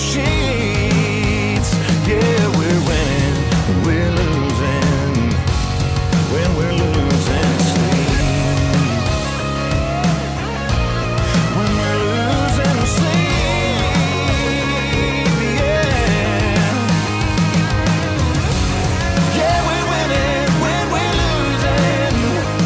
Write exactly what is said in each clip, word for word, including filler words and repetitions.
sheets. Yeah, we're winning, we're losing when we're losing sleep. When we're losing sleep, yeah. Yeah, we're winning when we're losing.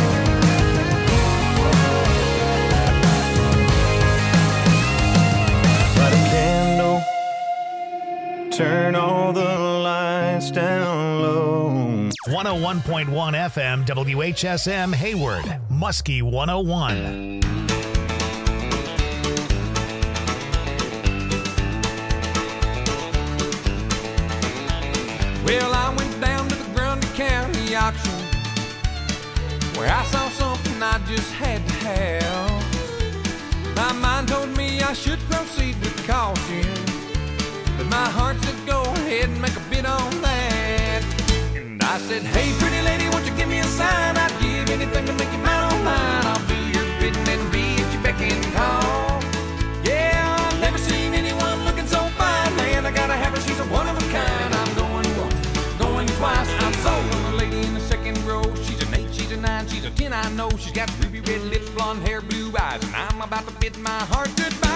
Light a candle, turn all the lights down low. one oh one point one F M, W H S M, Hayward, Muskie one oh one. Well, I went down to the Grundy County auction where I saw something I just had to have. My mind told me I should proceed with caution, but my heart said go ahead and make a bid on that. And I said, hey, pretty lady, won't you give me a sign? I'd give anything to make you mine on mine. I'll do your bidding and be at your beck and call. Yeah, I've never seen anyone looking so fine. Man, I gotta have her, she's a one of a kind. I'm going once, going twice. I'm sold on the lady in the second row. She's an eight, she's a nine, she's a ten, I know. She's got ruby red lips, blonde hair, blue eyes, and I'm about to bid my heart goodbye.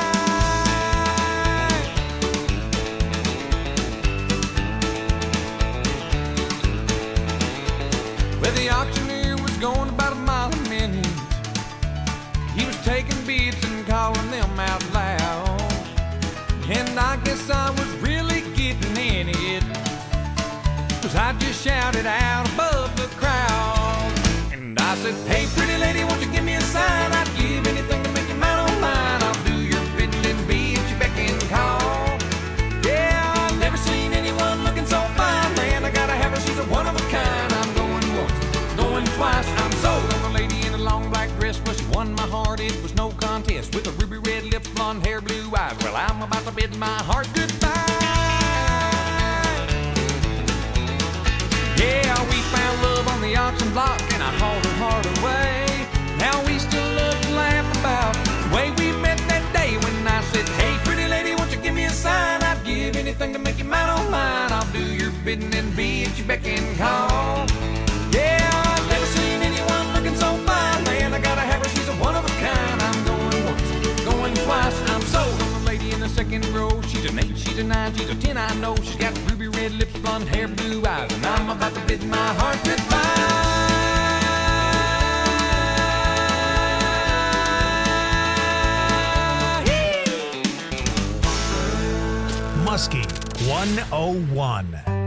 Well, the auctioneer was going about a mile a minute. He was taking bids and calling them out loud. And I guess I was really getting in it, 'cause I just shouted out above the crowd. And I said, hey, pretty lady, won't you give me a sign? I'd give anything to make you mine on mine. I'll do your bidding and be at your beck and call. Yeah, I've never seen anyone looking so fine. Man, I gotta have her, she's a one of a kind. I'm going once, going twice. I'm sold on the lady in a long black dress. Well, she won my heart, it was no contest. With a ruby red lips, blonde hair, blue eyes. Well, I'm about to bid my heart goodbye. Yeah, we found love on the auction block, and I hauled her heart away. Now we still love to laugh about the way we met that day when I said, hey, pretty lady, won't you give me a sign? I'd give anything to make you mine on mine. I'll do your bidding and be at your beck and call. Yeah, I've never seen anyone looking so fine. Man, I gotta have her, she's a one of a kind. I'm going once, going twice. I'm sold on the lady in the second row. She's an eight, she's a nine, she's a ten, I know. She's got ruby red lips, blonde hair, blue eyes, and I'm about to bid my heart goodbye. Muskie one oh one.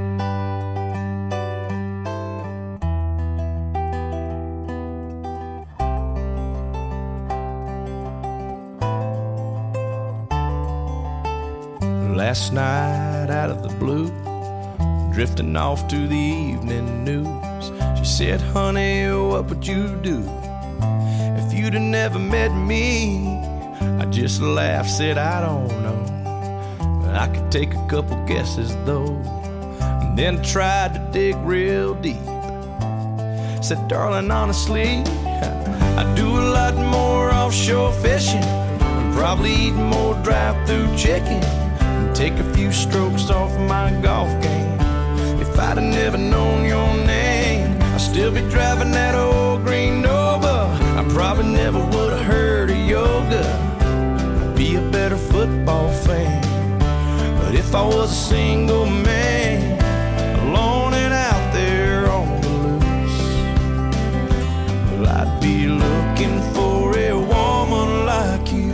Last night out of the blue, drifting off to the evening news, she said, honey, what would you do if you'd have never met me? I just laughed, said, I don't know, but I could take a couple guesses though. And then tried to dig real deep. Said, darling, honestly, I do a lot more offshore fishing, and probably eat more drive-through chicken, take a few strokes off my golf game. If I'd have never known your name, I'd still be driving that old green Nova. I probably never would have heard of yoga. I'd be a better football fan. But if I was a single man, alone and out there on the loose, well, I'd be looking for a woman like you.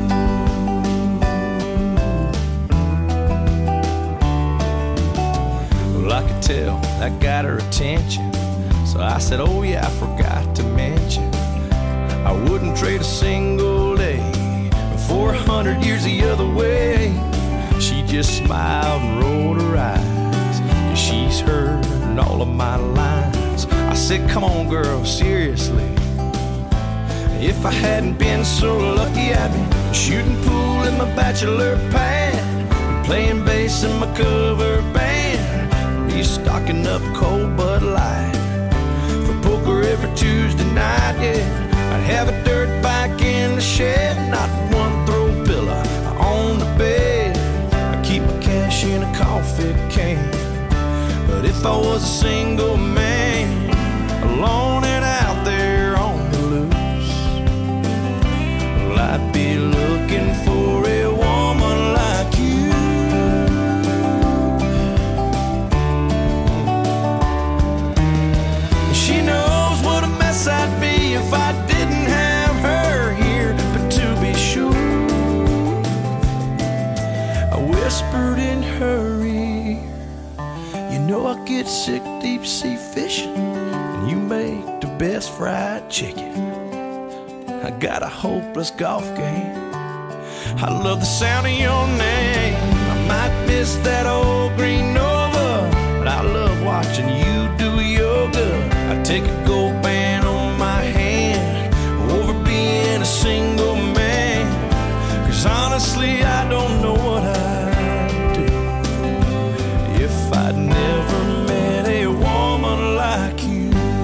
I could tell that got her attention, so I said, oh yeah, I forgot to mention, I wouldn't trade a single day for a hundred years the other way. She just smiled and rolled her eyes, 'cause she's heard all of my lines. I said, come on girl, seriously, if I hadn't been so lucky, I'd be shooting pool in my bachelor pad, playing bass in my cover band, stocking up cold Bud Light for poker every Tuesday night, yeah. I'd have a dirt bike in the shed, not one throw pillow on the bed. I keep a But if I was a single man, alone and out there on the loose, well, I'd be looking for a woman like you. She knows what a mess I'd be if I didn't have her here. But to be sure, I whispered in her ear, you know I get sick deep sea fishing, and you make the best fried chicken. I got a hopeless golf game. I love the sound of your name. I might miss that old green Nova, but I love watching you do yoga. I take a gold band on my hand over being a single man. Cause honestly I don't know what I'd do if I'd never met a woman like you.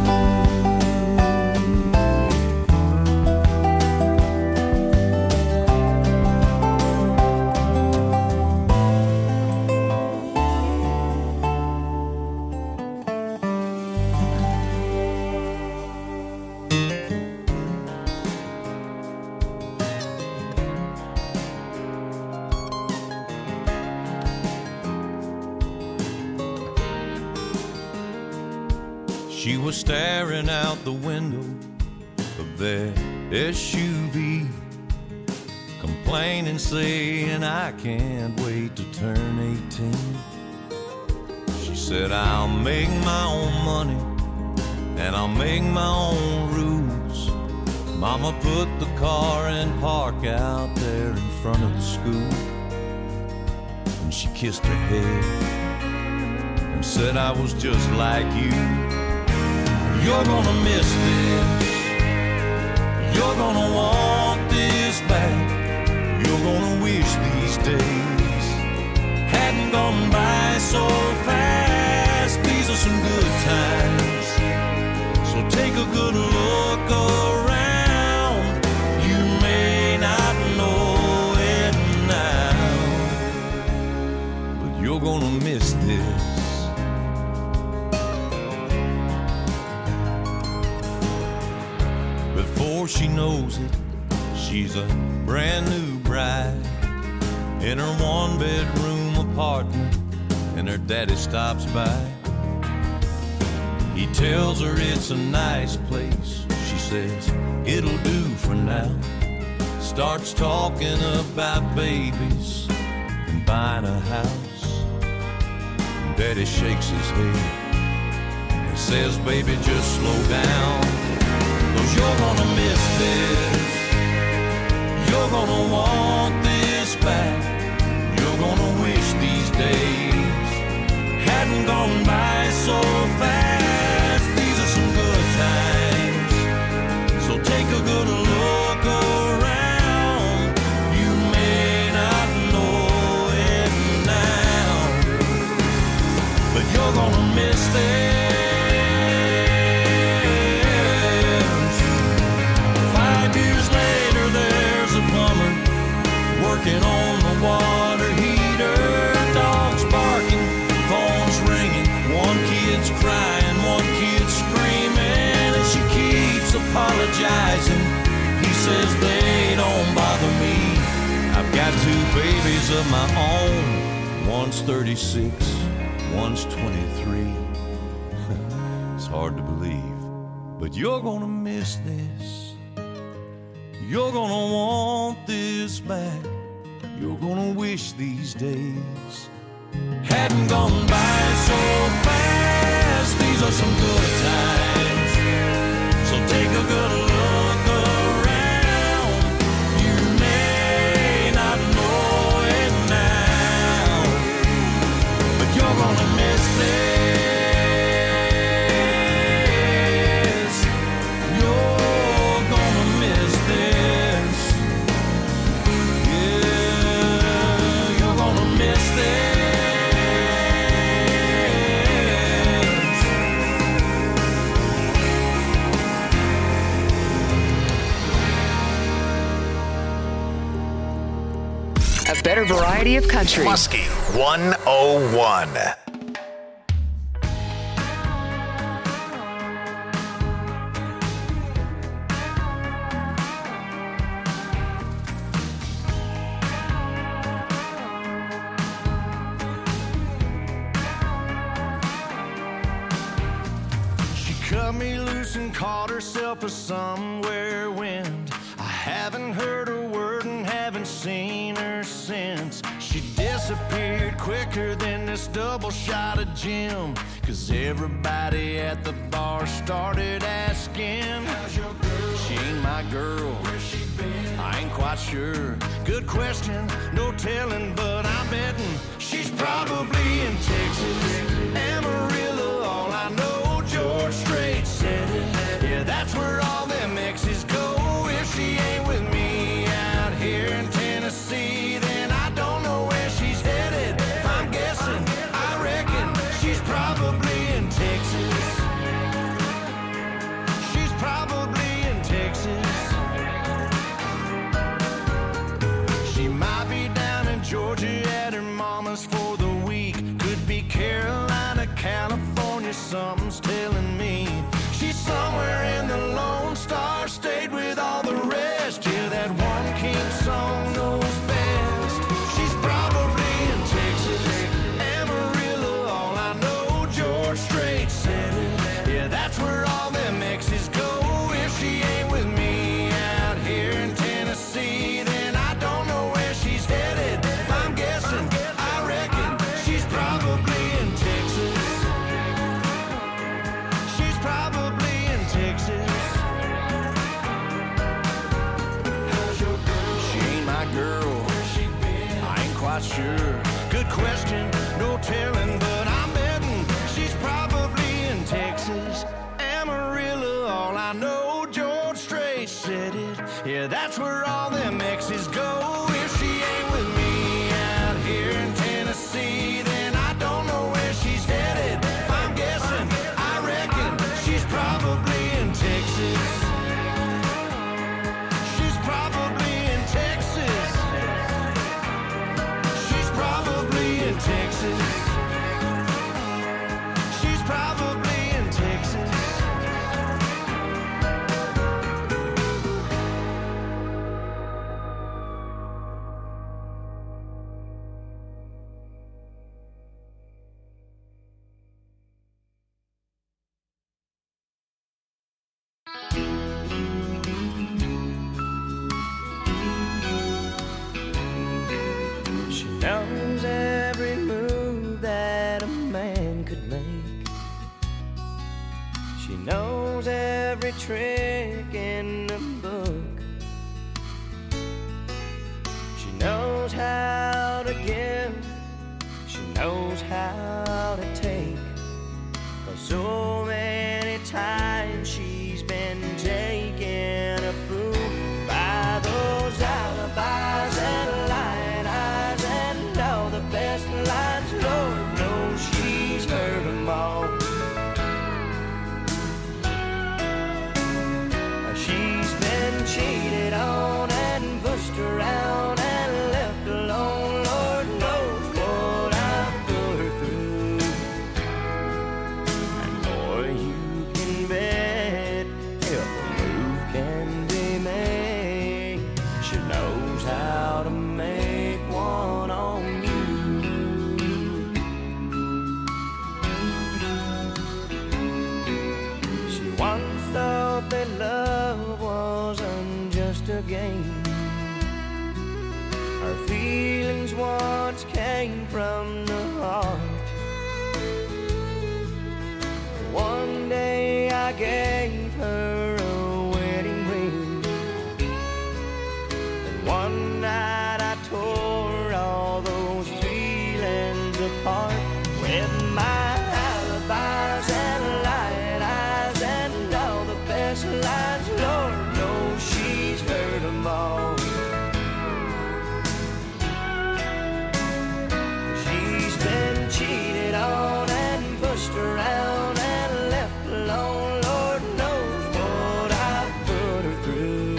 She was staring out the window of their S U V, complaining, saying, I can't wait to turn eighteen. She said, I'll make my own money and I'll make my own rules. Mama put the car in park out there in front of the school, and she kissed her head and said, I was just like you. You're gonna miss this, you're gonna want this back, you're gonna wish these days hadn't gone by so fast. These are some good times, so take a good look around. You may not know it now, but you're gonna miss this. Before she knows it, she's a brand new bride in her one-bedroom apartment, and her daddy stops by. He tells her it's a nice place. She says, it'll do for now. Starts talking about babies and buying a house. And Daddy shakes his head and says, baby, just slow down. Cause you're gonna miss this, you're gonna want this back, you're gonna wish these days hadn't gone by so fast. These are some good times, so take a good look around. You may not know it now, but you're gonna miss this. Working on the water heater, dogs barking, phones ringing, one kid's crying, one kid's screaming, and she keeps apologizing. He says they don't bother me. I've got two babies of my own. One's thirty-six, one's twenty-three. It's hard to believe, but you're gonna miss this. You're gonna want this back. You're gonna wish these days hadn't gone by so fast. These are some good times, so take a good look around. You may not know it now, but you're gonna miss this. You're gonna miss this. A better variety of country. Muskie one oh one. cut me loose and caught herself a somewhere wind. I haven't heard a word and haven't seen her since. She disappeared quicker than this double shot of gin. Cause everybody at the bar started asking, how's your girl? She ain't my girl. Where's she been? I ain't quite sure. Good question, no telling, but I'm betting she's probably in Texas. Amarillo, all I know, George Strait said it. Yeah, that's where all them exes go. If she ain't with me out here in Tennessee, then I don't know where she's headed. If I'm guessing, I reckon she's probably in Texas. She's probably in Texas. She might be down in Georgia at her mama's for the week. Could be Carolina, California, something's telling me. She's somewhere in the Lone Star State with all the rest. Yeah, that one king song knows best. She's probably in Texas. Amarillo, all I know, George Strait said it. Yeah, that's where all them exes go. If she ain't with me out here in Tennessee, then I don't know where she's headed. If I'm guessing, I reckon she's probably in Texas. She's probably in Texas. How's your girl? She ain't my girl. Where's she been? I ain't quite sure. Good question, no telling, but I'm betting she's probably in Texas. Amarillo, all I know, George Strait said it. Yeah, that's where all them exes go. If she ain't with me out here in Tennessee, then I don't know where she's headed. If I'm guessing, I reckon she's probably in Texas. She's probably in Texas. She's probably in Texas. She's probably in Texas. She knows every move that a man could make. She knows every trick in the book. She knows how to give. She knows how to take. 'Cause so many times she's been taken a fool by those alibis and lying eyes and all the best lines. Lord knows she's heard them all. She's been cheated on and pushed around and left alone. Lord knows what I've put her through. And boy, you can bet if a move can be made, she knows how to make one on you. She once thought that love wasn't just a game. Her feelings once came from the heart. One day I gave her a wedding ring, and one night I tore all those feelings apart with my alibis and lying eyes and all the best lines. Lord knows she's heard them all. She's been cheated on and pushed around and left alone. Lord knows what I've put her through.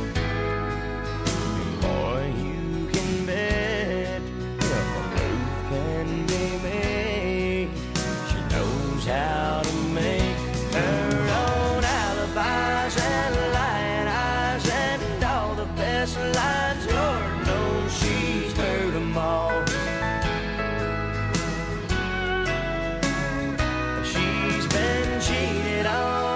And boy, you can bet if a move can be made, she knows how to make her own alibis and lying eyes and all the best lines. Lord knows she's heard them all. She's been cheated on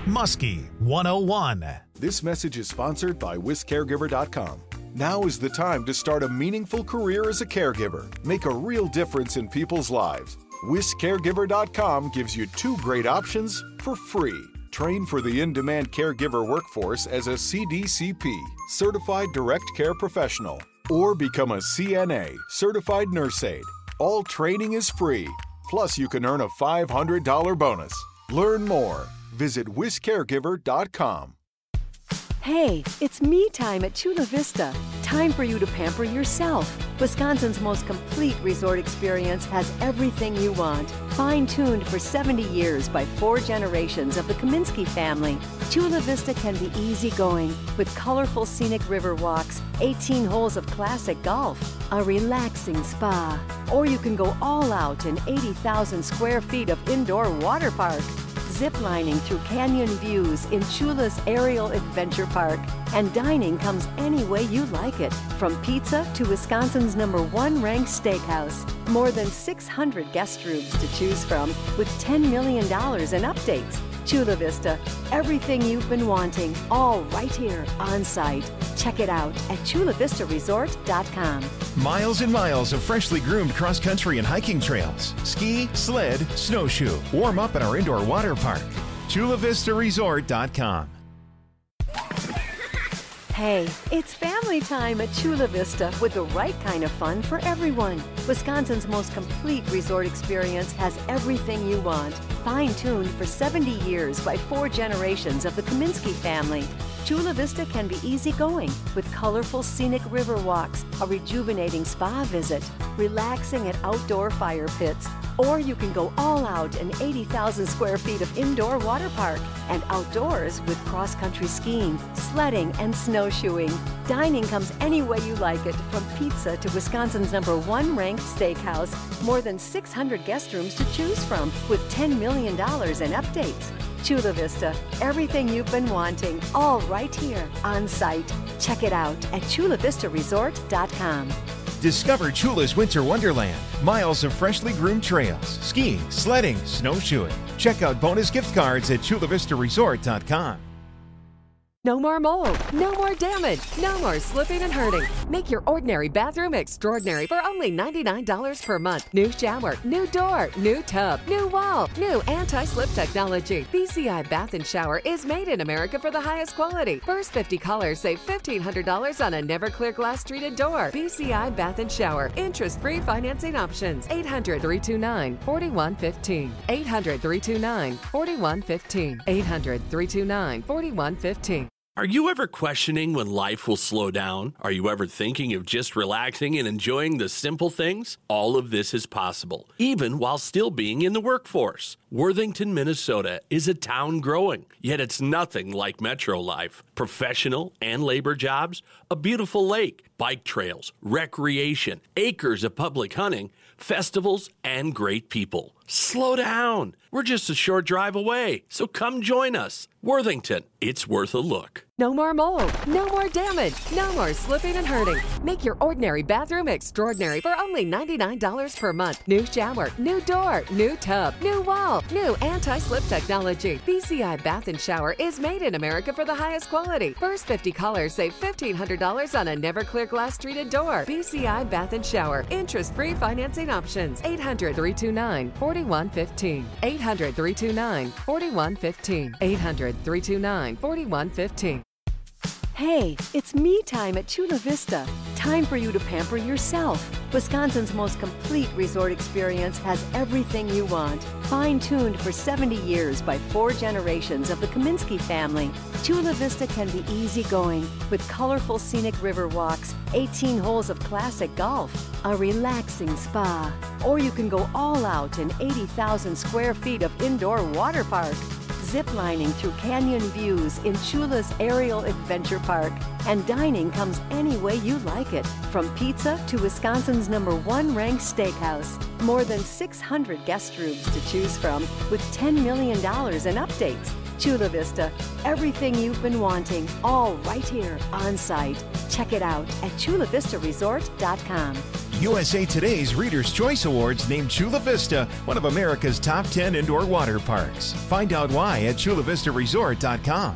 Muskie one oh one. This message is sponsored by Whisk Caregiver dot com. Now is the time to start a meaningful career as a caregiver. Make a real difference in people's lives. Whisk Caregiver dot com gives you two great options for free. Train for the in-demand caregiver workforce as a C D C P, Certified Direct Care Professional, or become a C N A, Certified Nurse Aide. All training is free. Plus, you can earn a five hundred dollars bonus. Learn more. Visit Whisk Caregiver dot com. Hey, it's me time at Chula Vista. Time for you to pamper yourself. Wisconsin's most complete resort experience has everything you want. Fine-tuned for seventy years by four generations of the Kaminsky family, Chula Vista can be easygoing with colorful scenic river walks, eighteen holes of classic golf, a relaxing spa, or you can go all out in eighty thousand square feet of indoor water park. Ziplining through canyon views in Chula's Aerial Adventure Park. And dining comes any way you like it, from pizza to Wisconsin's number one ranked steakhouse. More than six hundred guest rooms to choose from with ten million dollars in updates. Chula Vista, everything you've been wanting, all right here on site. Check it out at Chula Vista Resort dot com. Miles and miles of freshly groomed cross-country and hiking trails. Ski, sled, snowshoe. Warm up at our indoor water park. Chula Vista Resort dot com. Hey, it's family time at Chula Vista with the right kind of fun for everyone. Wisconsin's most complete resort experience has everything you want. Fine-tuned for seventy years by four generations of the Kaminsky family. Chula Vista can be easygoing with colorful scenic river walks, a rejuvenating spa visit, relaxing at outdoor fire pits, or you can go all out in eighty thousand square feet of indoor water park and outdoors with cross-country skiing, sledding, and snowshoeing. Dining comes any way you like it, from pizza to Wisconsin's number one ranked steakhouse. More than six hundred guest rooms to choose from with ten million dollars in updates. Chula Vista, everything you've been wanting, all right here on site. Check it out at Chula Vista Resort dot com. Discover Chula's Winter Wonderland. Miles of freshly groomed trails, skiing, sledding, snowshoeing. Check out bonus gift cards at Chula Vista Resort dot com. No more mold, no more damage, no more slipping and hurting. Make your ordinary bathroom extraordinary for only ninety-nine dollars per month. New shower, new door, new tub, new wall, new anti-slip technology. B C I Bath and Shower is made in America for the highest quality. First fifty callers save fifteen hundred dollars on a Never-Clear glass treated door. B C I Bath and Shower. Interest-free financing options. eight hundred, three two nine, four one one five. eight hundred, three two nine, four one one five. eight hundred, three two nine, four one one five. Are you ever questioning when life will slow down? Are you ever thinking of just relaxing and enjoying the simple things? All of this is possible, even while still being in the workforce. Worthington, Minnesota is a town growing, yet it's nothing like metro life. Professional and labor jobs, a beautiful lake, bike trails, recreation, acres of public hunting, festivals, and great people. Slow down. We're just a short drive away, so come join us. Worthington, it's worth a look. No more mold, no more damage, no more slipping and hurting. Make your ordinary bathroom extraordinary for only ninety-nine dollars per month. New shower, new door, new tub, new wall, new anti-slip technology. B C I Bath and Shower is made in America for the highest quality. First fifty callers save fifteen hundred dollars on a Never-Clear glass treated door. B C I Bath and Shower. Interest-free financing options. eight hundred, three two nine, four one one five. eight hundred, three two nine, four one one five. eight hundred, three two nine, four one one five. Hey, it's me time at Chula Vista. Time for you to pamper yourself. Wisconsin's most complete resort experience has everything you want. Fine-tuned for seventy years by four generations of the Kaminsky family, Chula Vista can be easygoing with colorful scenic river walks, eighteen holes of classic golf, a relaxing spa, or you can go all out in eighty thousand square feet of indoor water park. Ziplining through canyon views in Chula's Aerial Adventure Park. And dining comes any way you like it, from pizza to Wisconsin's number one ranked steakhouse. More than six hundred guest rooms to choose from with ten million dollars in updates. Chula Vista, everything you've been wanting, all right here on site. Check it out at Chula Vista Resort dot com. U S A Today's Reader's Choice Awards named Chula Vista one of America's top ten indoor water parks. Find out why at chula vista resort dot com.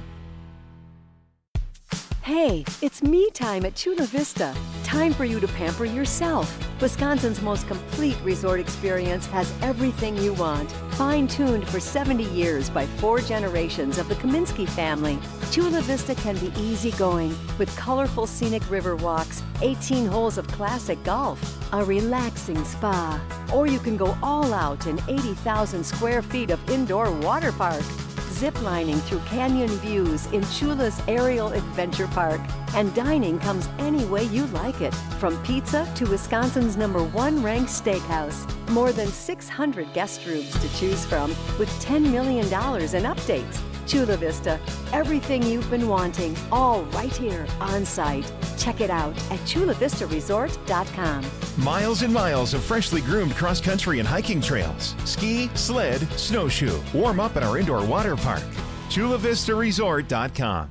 Hey, it's me time at Chula Vista. Time for you to pamper yourself. Wisconsin's most complete resort experience has everything you want. Fine-tuned for seventy years by four generations of the Kaminsky family, Chula Vista can be easygoing with colorful scenic river walks, eighteen holes of classic golf, a relaxing spa, or you can go all out in eighty thousand square feet of indoor water park. Ziplining through canyon views in Chula's Aerial Adventure Park. And dining comes any way you like it, from pizza to Wisconsin's number one ranked steakhouse. More than six hundred guest rooms to choose from with ten million dollars in updates. Chula Vista, everything you've been wanting, all right here on site. Check it out at chula vista resort dot com. Miles and miles of freshly groomed cross-country and hiking trails. Ski, sled, snowshoe. Warm up at our indoor water park. chula vista resort dot com.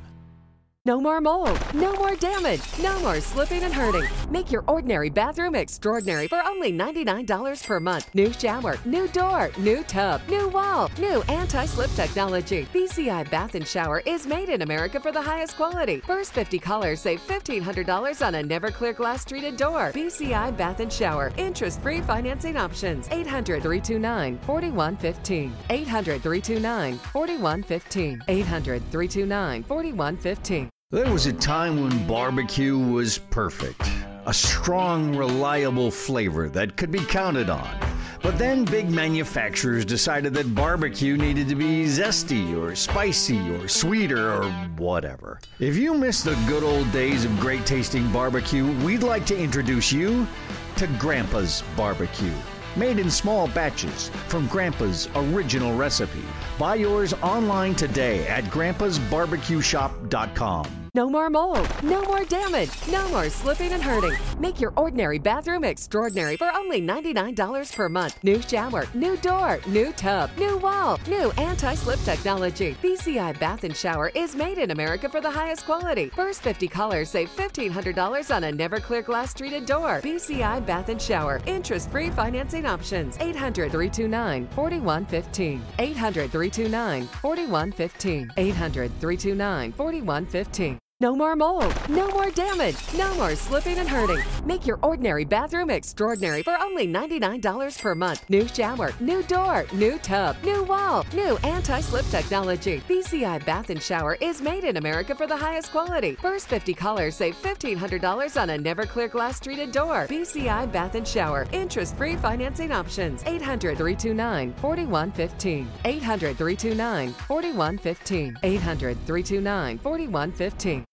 No more mold, no more damage, no more slipping and hurting. Make your ordinary bathroom extraordinary for only ninety-nine dollars per month. New shower, new door, new tub, new wall, new anti-slip technology. B C I Bath and Shower is made in America for the highest quality. First fifty callers save fifteen hundred dollars on a never clear glass treated door. B C I Bath and Shower. Interest-free financing options. eight hundred, three two nine, four one one five. eight hundred, three two nine, four one one five. eight hundred, three two nine, four one one five. There was a time when barbecue was perfect. A strong, reliable flavor that could be counted on. But then big manufacturers decided that barbecue needed to be zesty or spicy or sweeter or whatever. If you miss the good old days of great tasting barbecue, we'd like to introduce you to Grandpa's Barbecue. Made in small batches from Grandpa's original recipe. Buy yours online today at grandpas barbecue shop dot com. No more mold, no more damage, no more slipping and hurting. Make your ordinary bathroom extraordinary for only ninety-nine dollars per month. New shower, new door, new tub, new wall, new anti-slip technology. B C I Bath and Shower is made in America for the highest quality. First fifty callers save fifteen hundred dollars on a never clear glass treated door. B C I Bath and Shower. Interest-free financing options. eight hundred, three two nine, four one one five. eight hundred, three two nine, four one one five. eight hundred, three two nine, four one one five. No more mold, no more damage, no more slipping and hurting. Make your ordinary bathroom extraordinary for only ninety-nine dollars per month. New shower, new door, new tub, new wall, new anti-slip technology. B C I Bath and Shower is made in America for the highest quality. First fifty callers save fifteen hundred dollars on a never clear glass treated door. B C I Bath and Shower. Interest-free financing options. eight hundred, three two nine, four one one five. eight hundred, three two nine, four one one five. eight hundred, three two nine, four one one five.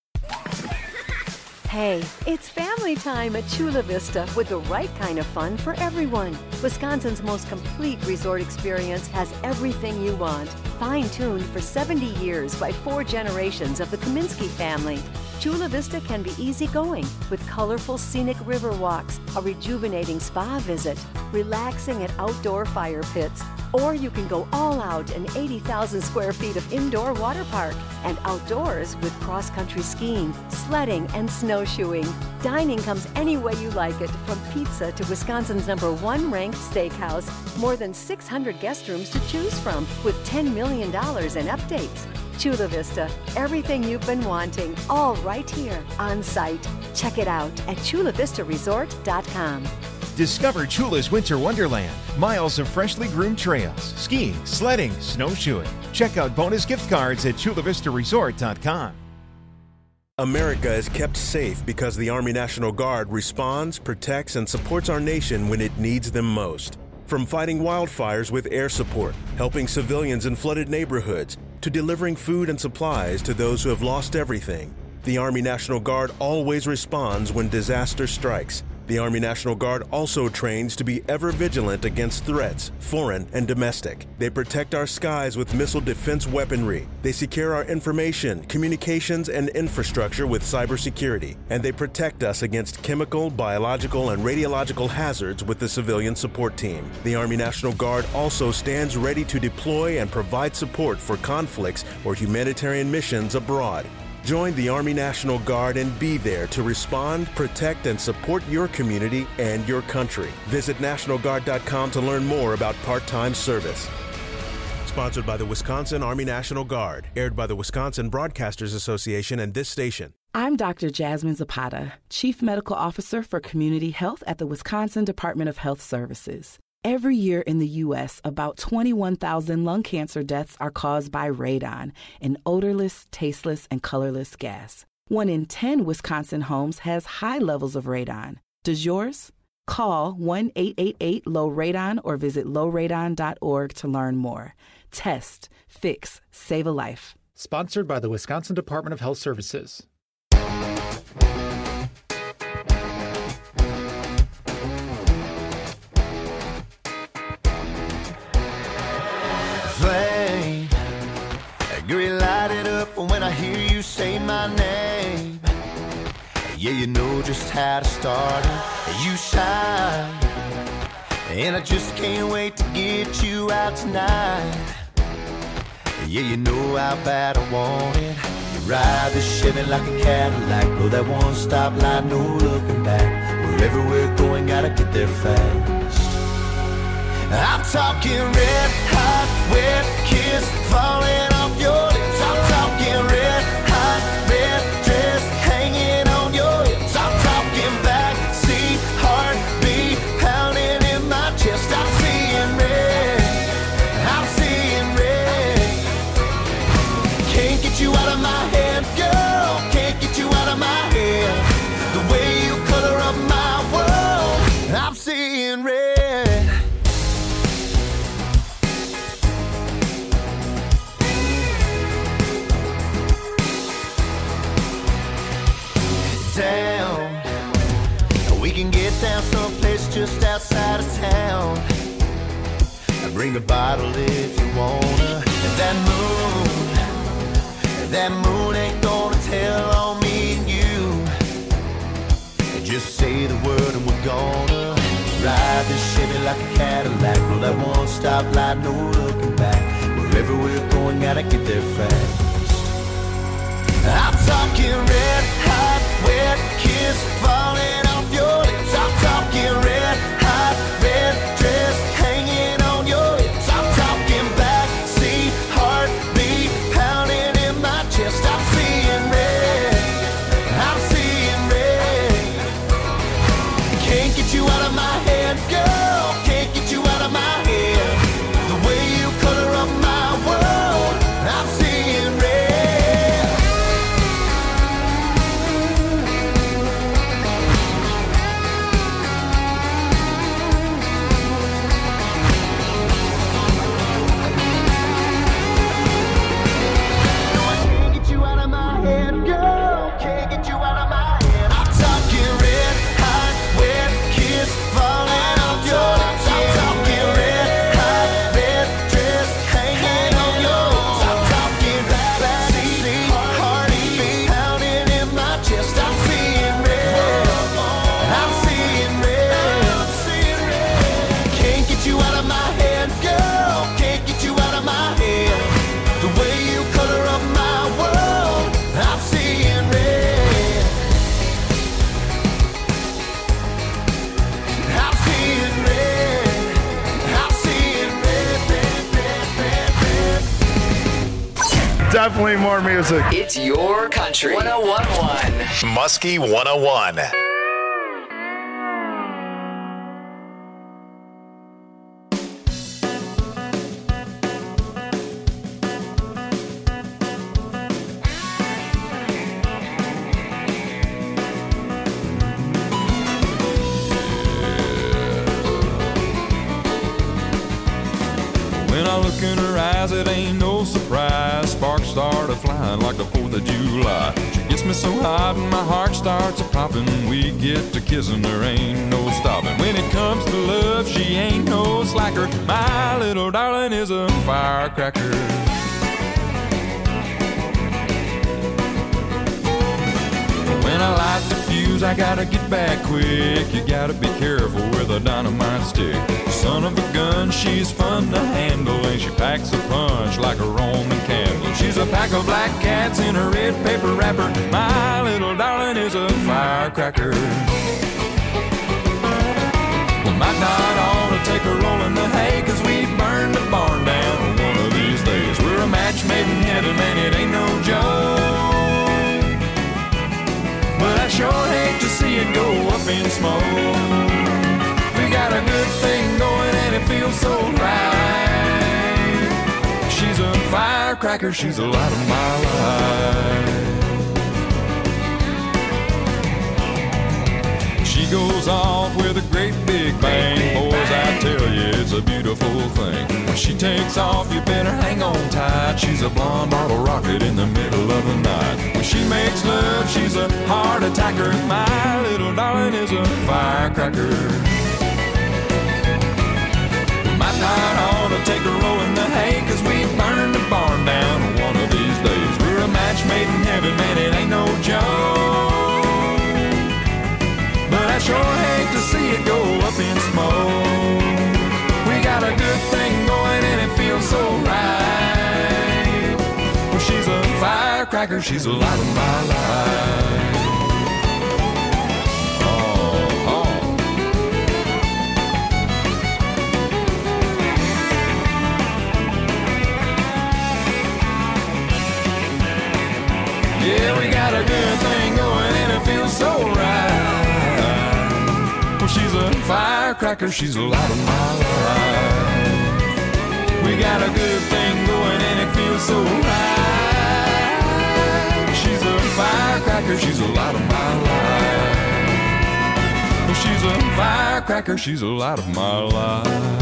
Hey, it's family time at Chula Vista with the right kind of fun for everyone. Wisconsin's most complete resort experience has everything you want. Fine-tuned for seventy years by four generations of the Kaminsky family. Chula Vista can be easygoing with colorful scenic river walks, a rejuvenating spa visit, relaxing at outdoor fire pits, or you can go all out in eighty thousand square feet of indoor water park and outdoors with cross-country skiing, sledding, and snowshoeing. Dining comes any way you like it, from pizza to Wisconsin's number one ranked steakhouse. More than six hundred guest rooms to choose from with ten million dollars in updates. Chula Vista, everything you've been wanting, all right here on site. Check it out at chula vista resort dot com. Discover Chula's Winter Wonderland. Miles of freshly groomed trails, skiing, sledding, snowshoeing. Check out bonus gift cards at chula vista resort dot com. America is kept safe because the Army National Guard responds, protects, and supports our nation when it needs them most. From fighting wildfires with air support, helping civilians in flooded neighborhoods, to delivering food and supplies to those who have lost everything, the Army National Guard always responds when disaster strikes. The Army National Guard also trains to be ever vigilant against threats, foreign and domestic. They protect our skies with missile defense weaponry. They secure our information, communications, and infrastructure with cybersecurity. And they protect us against chemical, biological, and radiological hazards with the civilian support team. The Army National Guard also stands ready to deploy and provide support for conflicts or humanitarian missions abroad. Join the Army National Guard and be there to respond, protect, and support your community and your country. Visit National Guard dot com to learn more about part-time service. Sponsored by the Wisconsin Army National Guard. Aired by the Wisconsin Broadcasters Association and this station. I'm Doctor Jasmine Zapata, Chief Medical Officer for Community Health at the Wisconsin Department of Health Services. Every year in the U S, about twenty-one thousand lung cancer deaths are caused by radon, an odorless, tasteless, and colorless gas. One in ten Wisconsin homes has high levels of radon. Does yours? Call one eight eight eight low radon or visit low radon dot org to learn more. Test, fix, save a life. Sponsored by the Wisconsin Department of Health Services. Flame, get lighted up when I hear you say my name. Yeah, you know just how to start it. You shine, and I just can't wait to get you out tonight. Yeah, you know how bad I want it. You ride the Chevy like a Cadillac, blow that one stop light, no looking back. Wherever we're going, gotta get there fast. I'm talking red hot, wet kiss falling off your lips. I'm talking red hot, red dress hanging on your hips. I'm talking backseat heartbeat pounding in my chest. I'm seeing red, I'm seeing red. Can't get you out of my head, girl. Can't get you out of my head. The way you color up my world, I'm seeing red. Down, we can get down someplace just outside of town. Bring a bottle if you wanna. And that moon, that moon ain't gonna tell on me and you. Just say the word and we're gonna ride this Chevy like a Cadillac. Blow that one stop light, no looking back. Wherever we're going, gotta get there fast. I'm talking red hot, wet kiss falling off your lips. I'm talking red hot, red dress hanging on your hips. I'm talking backseat heartbeat pounding in my chest. I'm seeing red, I'm seeing red. Can't get you out of my head, girl. Can't get you out of my head. The way you color up my world, I'm seeing red. Definitely more music. It's your country. one oh one point one. Muskie one oh one. When I look in her eyes, it ain't no surprise. Sparks started flying like the fourth of July. She gets me so hot and my heart starts a-popping. We get to kissing, there ain't no stopping. When it comes to love, she ain't no slacker. My little darling is a firecracker. When I light the fuse, I gotta get back quick. You gotta be careful with a dynamite stick. Son of a gun, she's fun to handle, and she packs a punch like a Roman candle. She's a pack of black cats in a red paper wrapper. firecracker. We might not ought to take a roll in the hay, cause we burned the barn down one of these days. We're a match made in heaven, man, it ain't no joke. But I sure hate to see it go up in smoke. We got a good thing going and it feels so right. She's a firecracker, she's the light of my life. She goes off with a great big bang. Boys, I tell you, it's a beautiful thing. When she takes off, you better hang on tight. She's a blonde bottle rocket in the middle of the night. When she makes love, she's a heart attacker. My little darling is a firecracker. We might not ought to take a roll in the hay, cause we burned the barn down one of these days. We're a match made in heaven, man, it ain't no joke. But I sure hate to see it go up in smoke. We got a good thing going and it feels so right. Well, she's a firecracker, she's the light of my life. Oh, oh. Yeah, we got a good thing going and it feels so right. She's a firecracker, she's the light of my life. We got a good thing going and it feels so right. She's a firecracker, she's the light of my life. She's a firecracker, she's the light of my life.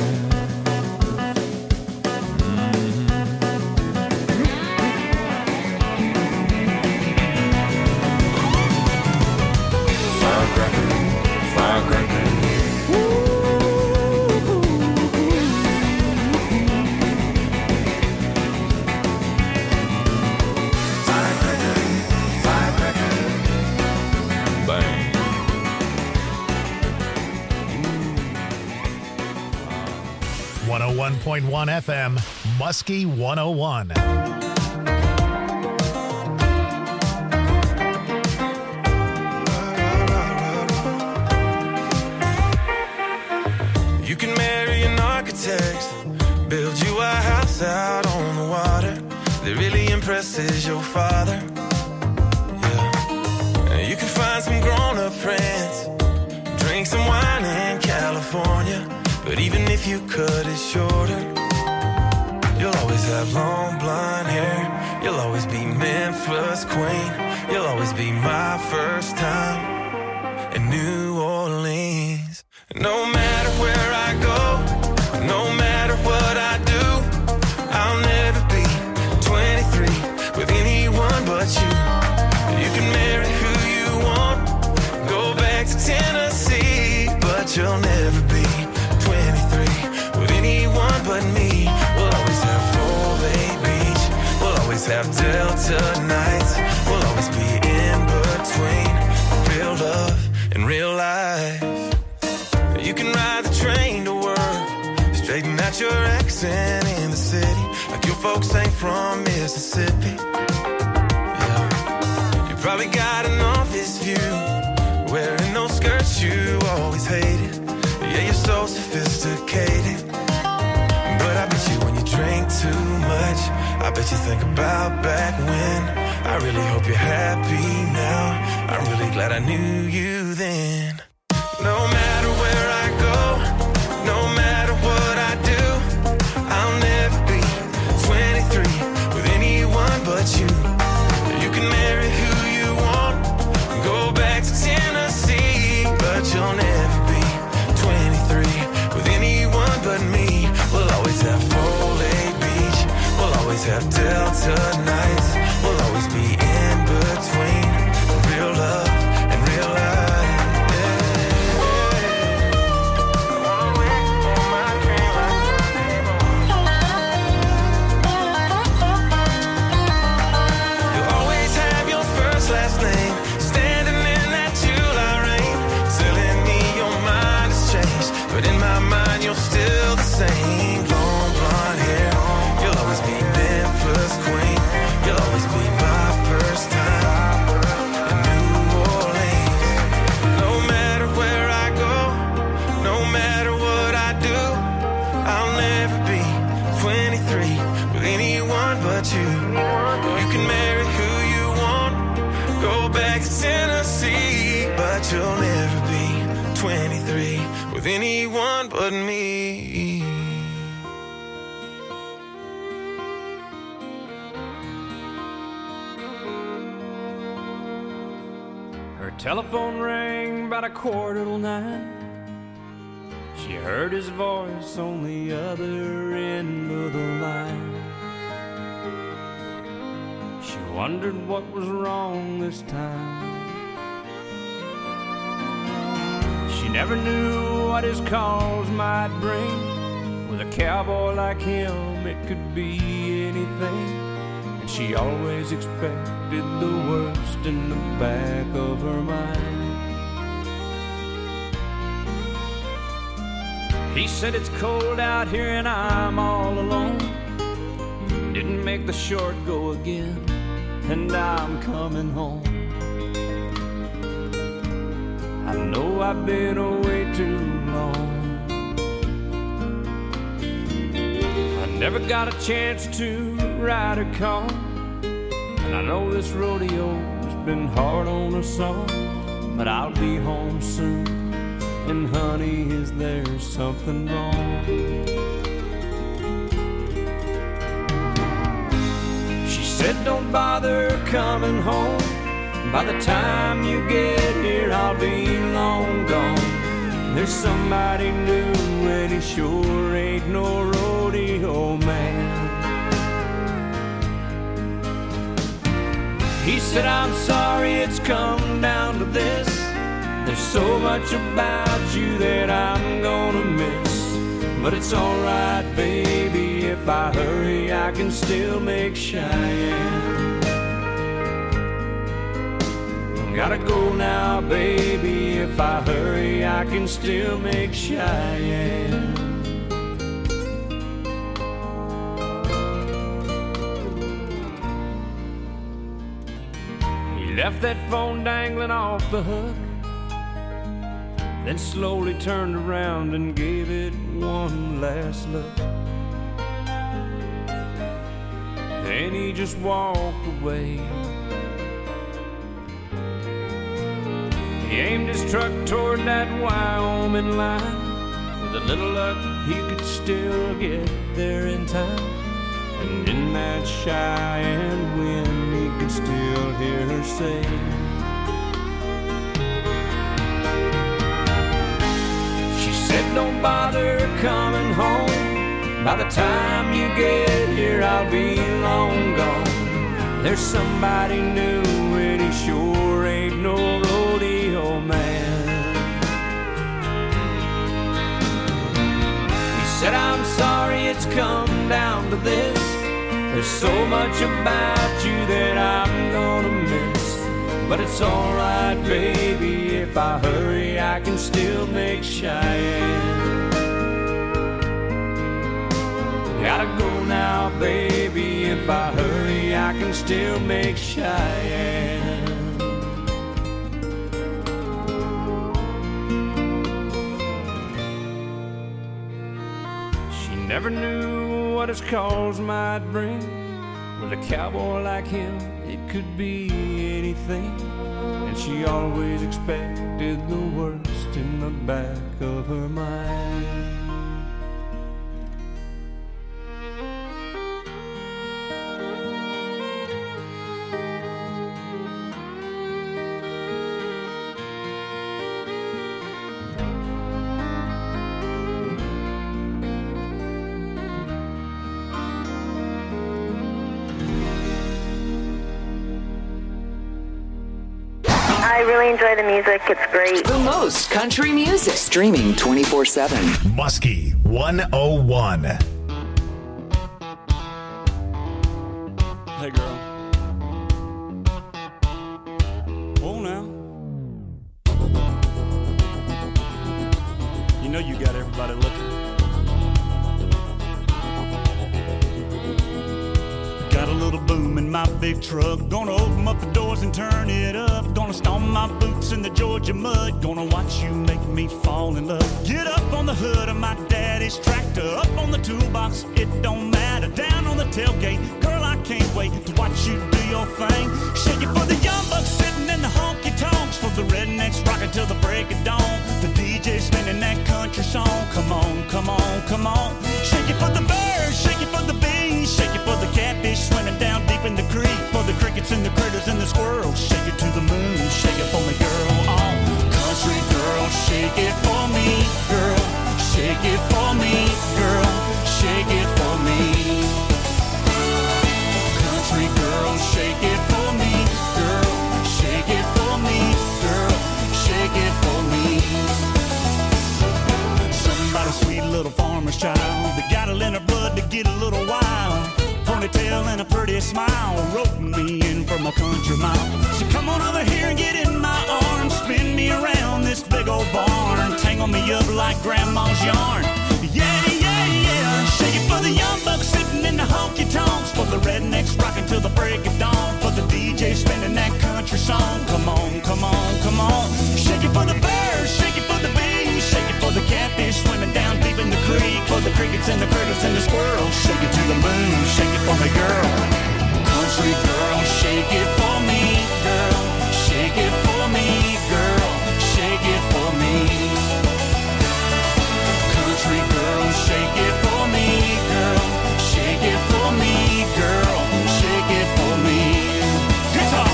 one oh one point one F M, Muskie one oh one. You can marry an architect, build you a house out on the water that really impresses your father. Yeah. You can find some grown-up friends, drink some wine in California. But even if you cut it shorter, you'll always have long blonde hair. You'll always be Memphis queen. You'll always be my first time in New Orleans. No matter where I go, no matter what I do, I'll never be twenty-three with anyone but you. You can marry who you want, go back to Tennessee, but you'll never be with anyone but me. We'll always have Full Bay Beach, we'll always have Delta nights, we'll always be in between real love and real life. You can ride the train to work, straighten out your accent in the city, like your folks ain't from Mississippi. Yeah. You probably got an office view, wearing those skirts you always hated. Yeah, you're so sophisticated. But I bet you when you drink too much, I bet you think about back when. I really hope you're happy now. I'm really glad I knew you then. No matter where I go, no matter what I do, I'll never be twenty-three with anyone but you. You can marry who you want, go back to Tennessee, but you'll never be twenty-three with anyone but me. We'll always have Full Bay Beach, we'll always have Delta nights, we'll always be in between real love and real life. Yeah. she'll never be twenty-three with anyone but me. Her telephone rang about a quarter till nine. She heard his voice on the other end of the line. She wondered what was wrong this time. She never knew what his calls might bring. With a cowboy like him, it could be anything. And she always expected the worst in the back of her mind. He said it's cold out here and I'm all alone. Didn't make the short go again, and I'm coming home. I know I've been away too long. I never got a chance to ride a car, and I know this rodeo's been hard on us all. But I'll be home soon, and honey, is there something wrong? She said don't bother coming home. By the time you get here, I'll be long gone. There's somebody new, and he sure ain't no rodeo man. He said, I'm sorry it's come down to this. There's so much about you that I'm gonna miss. But it's alright, baby, if I hurry, I can still make Cheyenne. Gotta go now, baby, if I hurry, I can still make Cheyenne. He left that phone dangling off the hook, then slowly turned around and gave it one last look. Then he just walked away. He aimed his truck toward that Wyoming line. With a little luck, he could still get there in time. And in that Cheyenne wind, he could still hear her say, she said, don't bother coming home. By the time you get here, I'll be long gone. There's somebody new, and he sure ain't no rodeo man. He said, I'm sorry it's come down to this. There's so much about you that I'm gonna miss. But it's alright, baby, if I hurry, I can still make Cheyenne. Gotta go now, baby, if I hurry, I can still make Cheyenne. She never knew what his calls might bring. With a cowboy like him, it could be anything. And she always expected the worst in the back of her mind. I really enjoy the music. It's great. The most country music. Streaming twenty-four seven. Muskie one oh one. Hey, girl. Oh, now. You know you got everybody looking. Got a little boom in my big truck. Gonna open up the doors and turn it up. Gonna stomp my boots in the Georgia mud. Gonna watch you make me fall in love. Get up on the hood of my daddy's tractor. Up on the toolbox, it don't matter. Down on the tailgate, girl, I can't wait to watch you do your thing. Shake it for the young bucks sitting in the honky tonks. For the rednecks rocking till the break of dawn. The D J spinning that country song. Come on, come on, come on. Shake it for the birds, shake it for the bees, shake it for the catfish swimming down deep in the creek, for the crickets and the critters and the squirrels. Shake it to the moon, shake it for me, girl. Oh, country girl, shake it for me, girl. Shake it for me, girl. Shake it for me. Country girl, shake it for me, girl. Shake it for me, girl. Shake it for me. Somebody sweet little farmer's child that got it in her blood to get a little wild. Ponytail and a pretty smile, roping me in from a country mile. So come on over here and get in my arms, spin me around this big old barn, tangle me up like grandma's yarn. Yeah, yeah, yeah. Shake it for the young bucks sitting in the honky tonks, for the rednecks rocking till the break of dawn, for the D J spinning that country song. Come on, come on, come on. Shake it for the birds, shake it for the bees, shake it for the catfish swimming down deep in the creek, for the crickets and the critters and the squirrels. Shake it to the moon, shake it for me, girl. Country girl, shake it for me, girl. Shake it for me, girl. Shake it for me. Country girl, shake it for me, girl. Shake it for me, girl. Shake it for me. Guitar.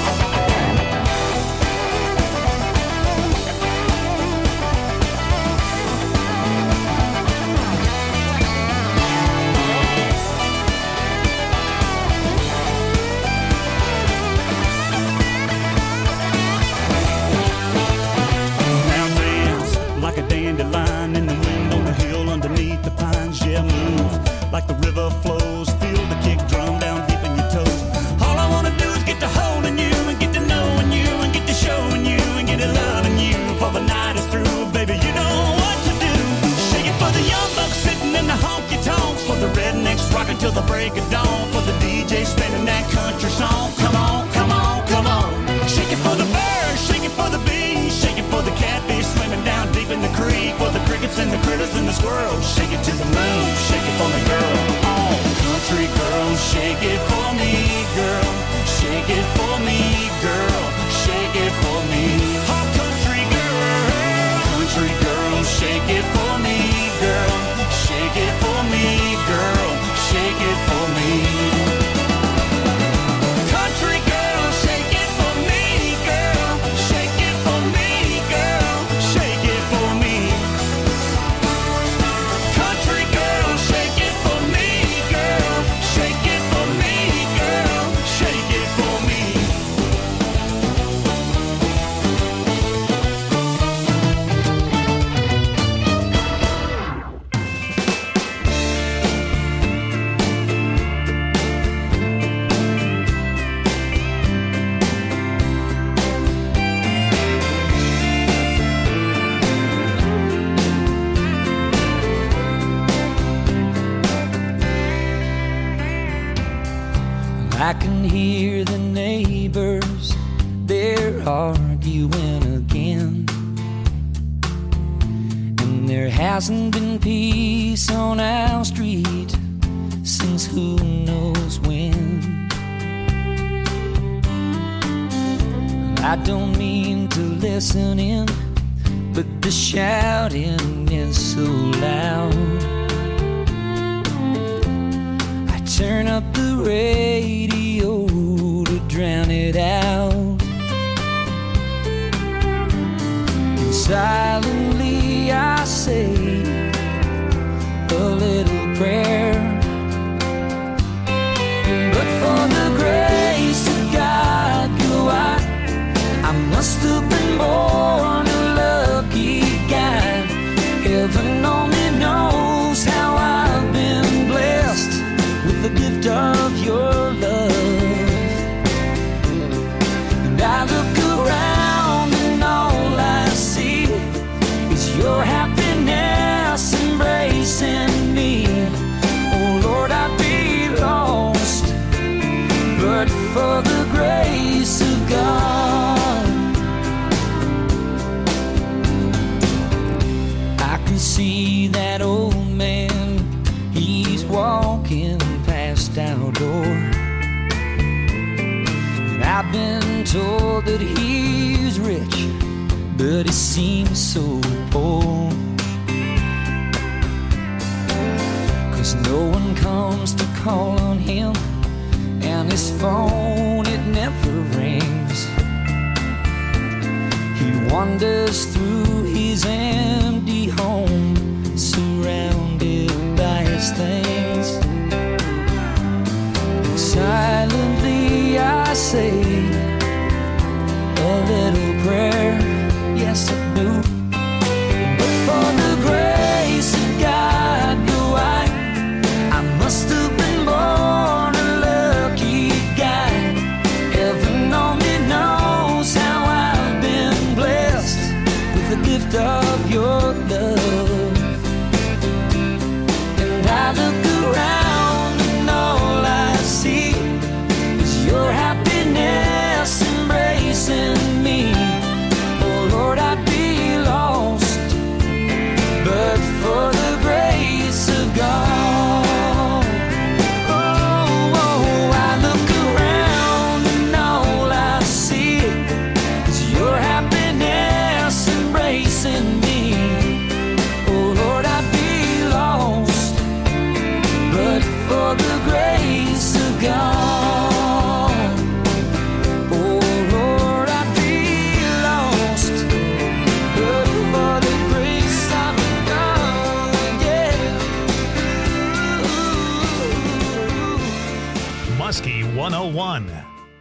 Like a dandelion in the wind on the hill underneath the pines. Yeah, move like the river flows. Feel the kick drum down deep in your toes. All I wanna do is get to holding you and get to knowing you and get to showing you and get to loving you. For the night is through, baby, you know what to do. Shake it for the young bucks sitting in the honky tonks, for the rednecks rocking till the break of dawn, for the D J spinning that country song. Come on, come on, come on. Shake it for the birds, shake it for the bees, shake it for the catfish swimming down deep in the creek, for the crickets and the critters and the squirrels. Shake it to the moon, shake it for me, girl. Oh, country girl, shake it for me, girl. Shake it for me, girl. Shake it for me. Oh, country girl, country girl, shake it for me, girl. Shake it for me, girl. Shake it for me. Country girl, shake it for me, girl. Shake it for me, girl. Shake it for me. Country girl, shake it for me, girl. Shake it for me, girl. Shake it for me. I can hear the neighbors, they're arguing again. And there hasn't been peace on our street since who knows when. I don't mean to listen in, but the shouting is so loud. I turn up the radio to drown it out. And silently I say a little prayer. But for the grace of God, you know I, I must have been born a lucky guy. Heaven only knows how I've been blessed with the gift of your love. And I look around and all I see is your happiness embracing me. Oh Lord, I'd be lost but for the grace of God. I can see that old man, he's walking past our door. And I've been told that he's rich, but he seems so poor. 'Cause no one comes to call on him, and his phone, it never rings. He wanders through his empty home, surrounded by his things. And silently I say a little prayer, yes I do. But for the grace of God, go I, I must have been born a lucky guy. Heaven only knows how I've been blessed with the gift of your love. And I look around and all I see is your happiness embracing me. Oh Lord, I'd be lost but for the grace of God. Oh, oh, I look around and all I see is your happiness embracing me. Oh Lord, I'd be lost but for the grace of God. Oh Lord, I'd be lost but for the grace of God. Yeah. Muskie one oh one.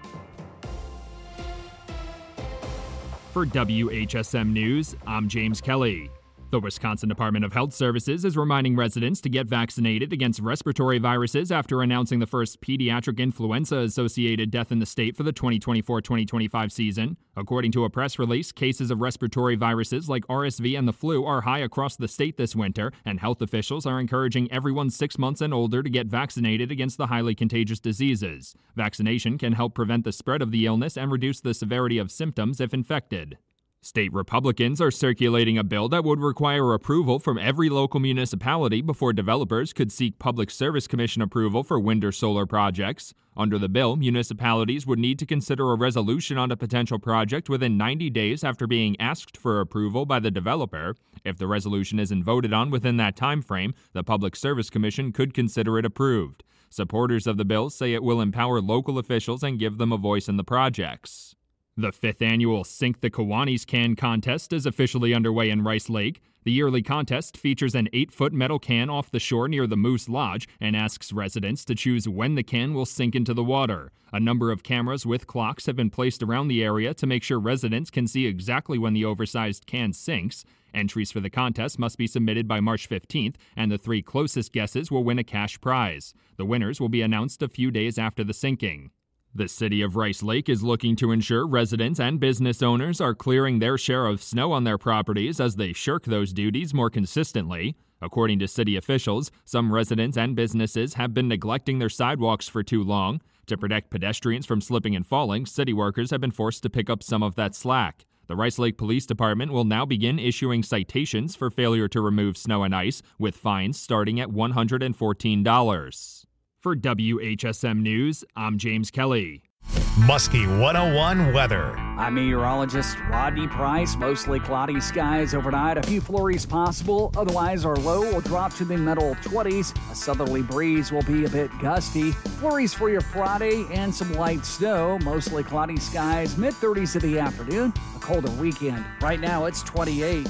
For W H S M News, I'm James Kelly. The Wisconsin Department of Health Services is reminding residents to get vaccinated against respiratory viruses after announcing the first pediatric influenza-associated death in the state for the twenty twenty-four twenty twenty-five season. According to a press release, cases of respiratory viruses like R S V and the flu are high across the state this winter, and health officials are encouraging everyone six months and older to get vaccinated against the highly contagious diseases. Vaccination can help prevent the spread of the illness and reduce the severity of symptoms if infected. State Republicans are circulating a bill that would require approval from every local municipality before developers could seek Public Service Commission approval for wind or solar projects. Under the bill, municipalities would need to consider a resolution on a potential project within ninety days after being asked for approval by the developer. If the resolution isn't voted on within that time frame, the Public Service Commission could consider it approved. Supporters of the bill say it will empower local officials and give them a voice in the projects. The fifth annual Sink the Kiwanis Can contest is officially underway in Rice Lake. The yearly contest features an eight-foot metal can off the shore near the Moose Lodge and asks residents to choose when the can will sink into the water. A number of cameras with clocks have been placed around the area to make sure residents can see exactly when the oversized can sinks. Entries for the contest must be submitted by March fifteenth, and the three closest guesses will win a cash prize. The winners will be announced a few days after the sinking. The city of Rice Lake is looking to ensure residents and business owners are clearing their share of snow on their properties as they shirk those duties more consistently. According to city officials, some residents and businesses have been neglecting their sidewalks for too long. To protect pedestrians from slipping and falling, city workers have been forced to pick up some of that slack. The Rice Lake Police Department will now begin issuing citations for failure to remove snow and ice, with fines starting at one hundred fourteen dollars. For W H S M News, I'm James Kelly. Muskie one oh one weather. I'm meteorologist Rodney Price. Mostly cloudy skies overnight. A few flurries possible. Otherwise, our low will drop to the middle twenties. A southerly breeze will be a bit gusty. Flurries for your Friday and some light snow. Mostly cloudy skies. mid thirties in the afternoon. A colder weekend. Right now, it's twenty-eight.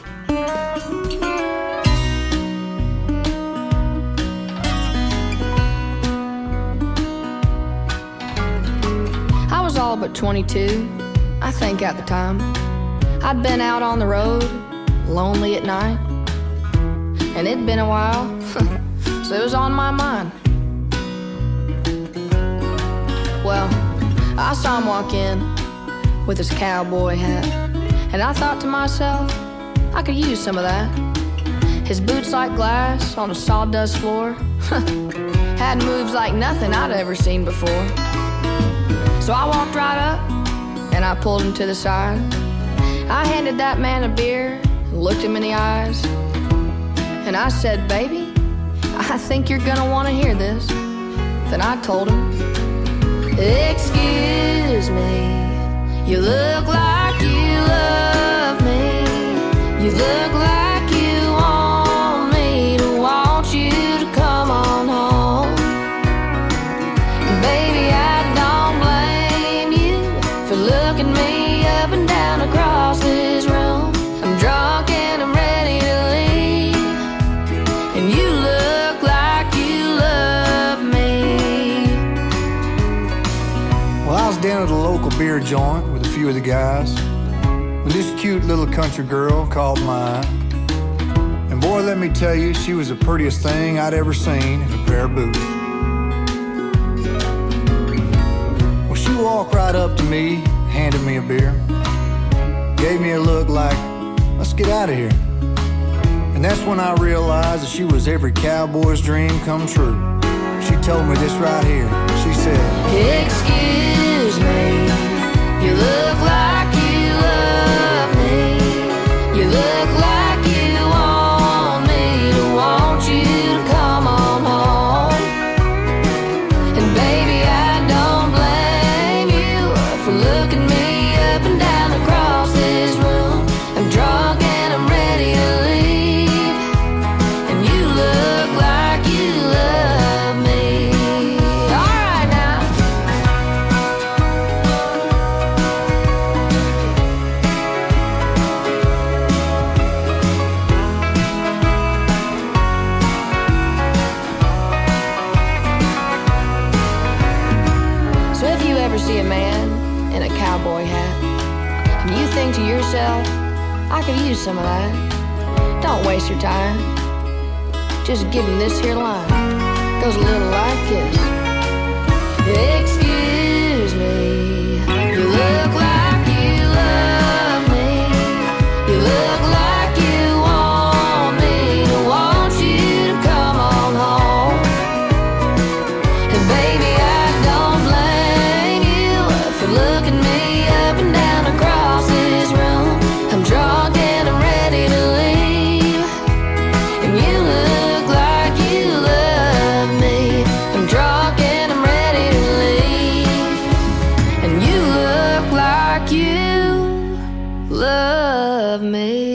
I was all but twenty-two, I think at the time. I'd been out on the road, lonely at night. And it'd been a while, so it was on my mind. Well, I saw him walk in with his cowboy hat. And I thought to myself, I could use some of that. His boots like glass on a sawdust floor. Had moves like nothing I'd ever seen before. So I walked right up, and I pulled him to the side. I handed that man a beer, and looked him in the eyes. And I said, baby, I think you're gonna wanna hear this. Then I told him, excuse me, you look like you love beer joint with a few of the guys, with this cute little country girl called mine. And boy, let me tell you, she was the prettiest thing I'd ever seen in a pair of boots. Well, she walked right up to me, handed me a beer, gave me a look like, let's get out of here. And that's when I realized that she was every cowboy's dream come true. She told me this right here. She said, excuse me, you look like you love me. You look like you want me to want you to come on home. And baby, I don't blame you for looking me up and down across this room. I'm drunk and I'm ready to leave, and you look like you love me. All right now. So if you ever see a man in a cowboy hat and you think to yourself, I could use some of that, don't waste your time. Just give him this here line. Goes a little like this. Excuse me, you look like you love me. You look like you want me to want you to come on home. And baby, I don't blame you for looking me up and down across this room. I'm drunk and I'm ready to leave, and you look like you love me. I'm drunk and I'm ready to leave, and you look like you love me.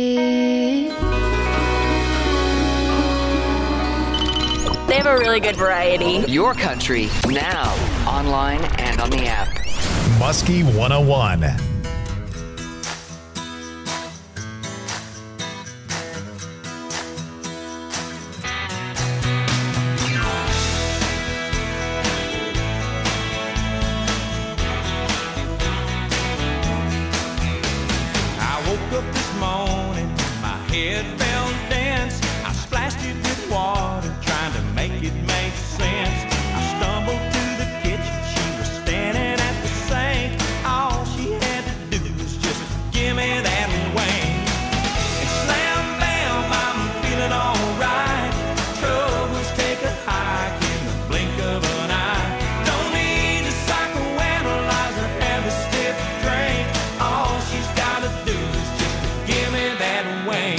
They have a really good variety. Your country, now, online and on the app. Muskie one oh one. I woke up this morning, my head felt dense. I splashed it with water, trying to make it make sense. I stumbled to the kitchen, she was standing at the sink. All she had to do was just give me that wing. And slam bam, I'm feeling alright. Troubles take a hike in the blink of an eye. Don't need to psychoanalyze or have a stiff drink. All she's gotta do is just give me that wing.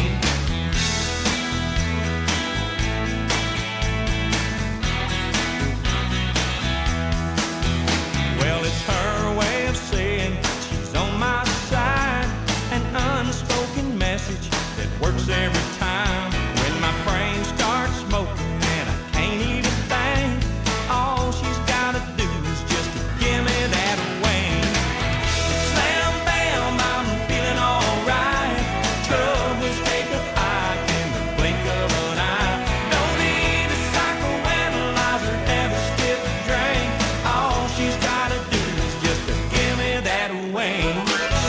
Well, it's her way of saying she's on my side. An unspoken message that works every time. When my brain starts smoking and I can't even think, all she's gotta do is just give me that wing. Slam bam, I'm feeling alright. Troubles take a hike in the blink of an eye. Don't need a psychoanalyze or have a stiff drink. All she's gotta do is just give me that wing.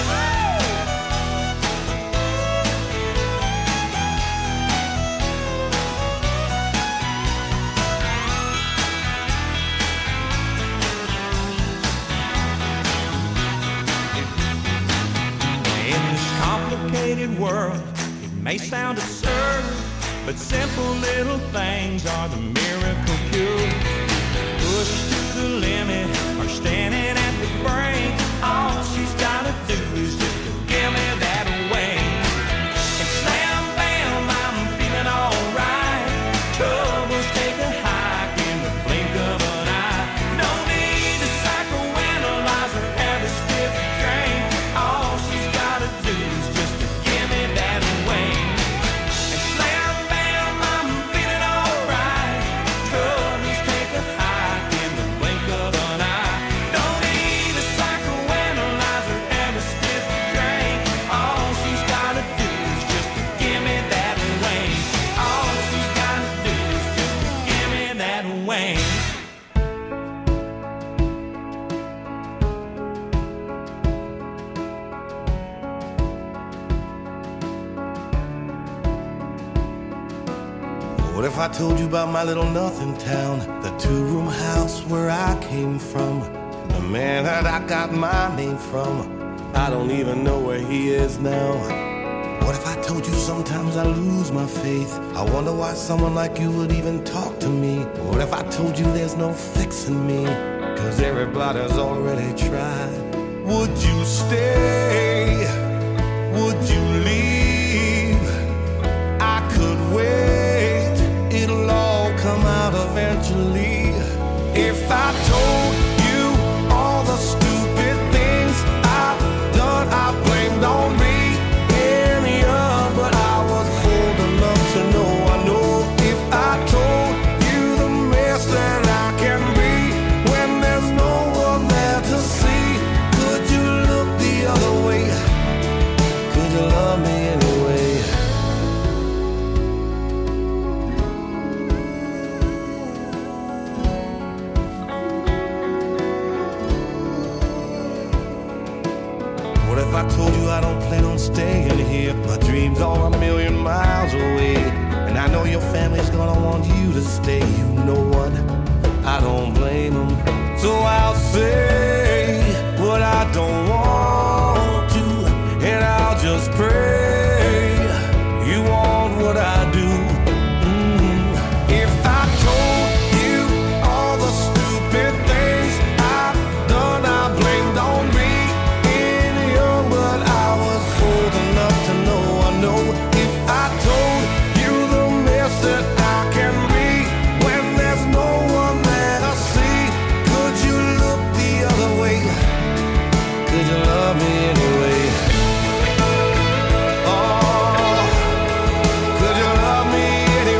In this complicated world, it may sound absurd, but simple little things are the miracle cure. Pushed to the limit or standing at the brink, all she's gotta do is just give me that wing. And slam bam, I'm feeling alright. Troubles take a hike in the blink of an eye. No need to psychoanalyze or have a stiff drink. All she's gotta do is just give me that wing. And slam bam, I'm feeling alright. Troubles take a hike in the blink of an eye. Don't need a psychoanalyze What if I told you about my little nothing town, the two-room house where I came from, the man that I got my name from? I don't even know where he is now. What if I told you sometimes I lose my faith? I wonder why someone like you would even talk to me. What if I told you there's no fixing me, cause everybody's already tried? Would you stay? Would you leave? I could wait, it'll all come out eventually. If I told you all the stupid things I've done, I blamed on me. But I was old enough to know, I know if I told you the mess that I can be when there's no one there to see, could you look the other way? Could you love me anyway? What if I told you I don't plan on staying here? My dreams are a million miles away, and I know your family's gonna want you to stay. You know what? I don't blame them. So I'll say what I don't want to, and I'll just pray you want what I do. Mm. If I told you all the stupid things I've done, I blamed on me. But I was old enough to know, I know if I told you the mess that I can be when there's no one there to see, could you look the other way? Could you love me anyway? Oh, could you love me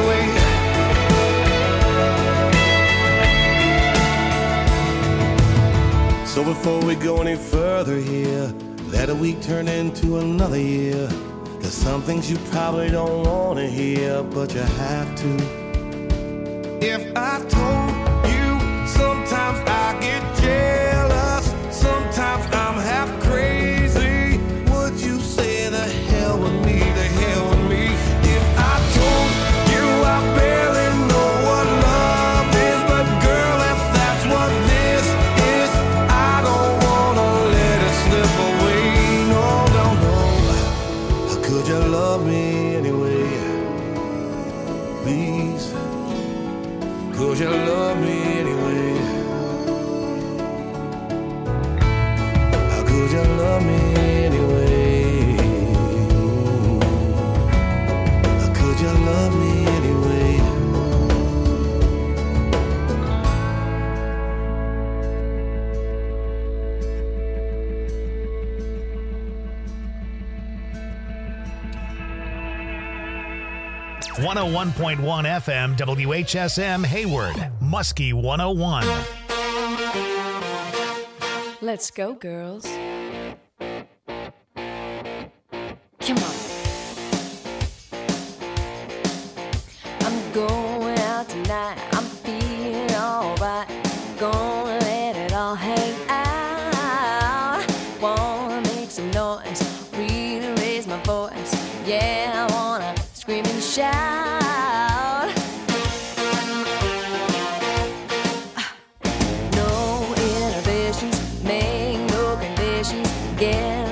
anyway? So before we go any further here, let a week turn into another year. There's some things you probably don't want to hear, but you have to. If I told you sometimes I get jealous, sometimes I'm half crazy, would you say the hell with me, the hell with me? If I told you I barely know what love is, but girl, if that's what this is, I don't want to let it slip away. Could you love me anyway? Please. Could you love me anyway? Could you love me anyway? Could you love me anyway? one oh one point one F M W H S M Hayward, Muskie one oh one. Let's go, girls. Come on. I'm going out tonight. I'm feeling alright. Gonna let it all hang out. Wanna make some noise, really raise my voice. Yeah, I wanna scream and shout. No inhibitions, make no conditions. Get